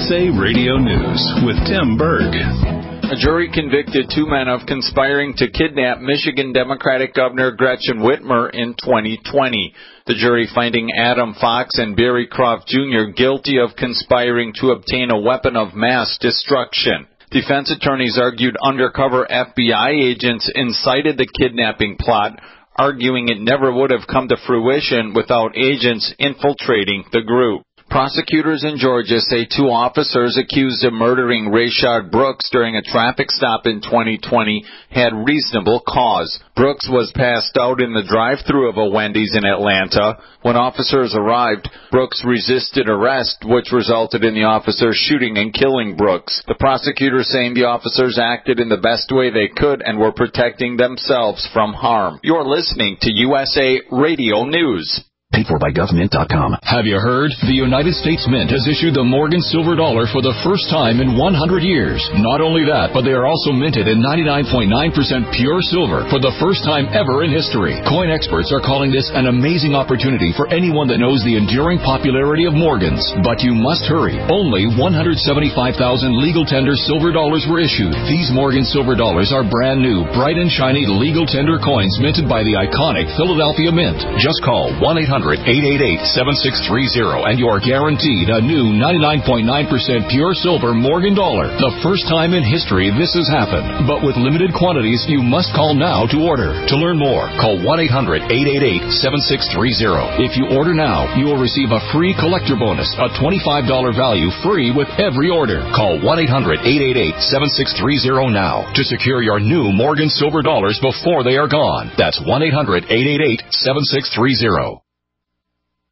USA Radio News with Tim Berg. A jury convicted two men of conspiring to kidnap Michigan Democratic Governor Gretchen Whitmer in 2020. The jury finding Adam Fox and Barry Croft Jr. guilty of conspiring to obtain a weapon of mass destruction. Defense attorneys argued undercover FBI agents incited the kidnapping plot, arguing it never would have come to fruition without agents infiltrating the group. Prosecutors in Georgia say two officers accused of murdering Rayshard Brooks during a traffic stop in 2020 had reasonable cause. Brooks was passed out in the drive-thru of a Wendy's in Atlanta. When officers arrived, Brooks resisted arrest, which resulted in the officers shooting and killing Brooks. The prosecutors saying the officers acted in the best way they could and were protecting themselves from harm. You're listening to USA Radio News. Paid for by GovMint.com. Have you heard? The United States Mint has issued the Morgan Silver Dollar for the first time in 100 years. Not only that, but they are also minted in 99.9% pure silver for the first time ever in history. Coin experts are calling this an amazing opportunity for anyone that knows the enduring popularity of Morgans. But you must hurry. Only 175,000 legal tender silver dollars were issued. These Morgan Silver Dollars are brand new, bright and shiny legal tender coins minted by the iconic Philadelphia Mint. Just call 1-800-888-7630 and you are guaranteed a new 99.9% pure silver Morgan dollar. The first time in history this has happened. But with limited quantities, you must call now to order. To learn more, call 1-800-888-7630. If you order now, you will receive a free collector bonus, a $25 value free with every order. Call 1-800-888-7630 now to secure your new Morgan Silver Dollars before they are gone. That's 1-800-888-7630.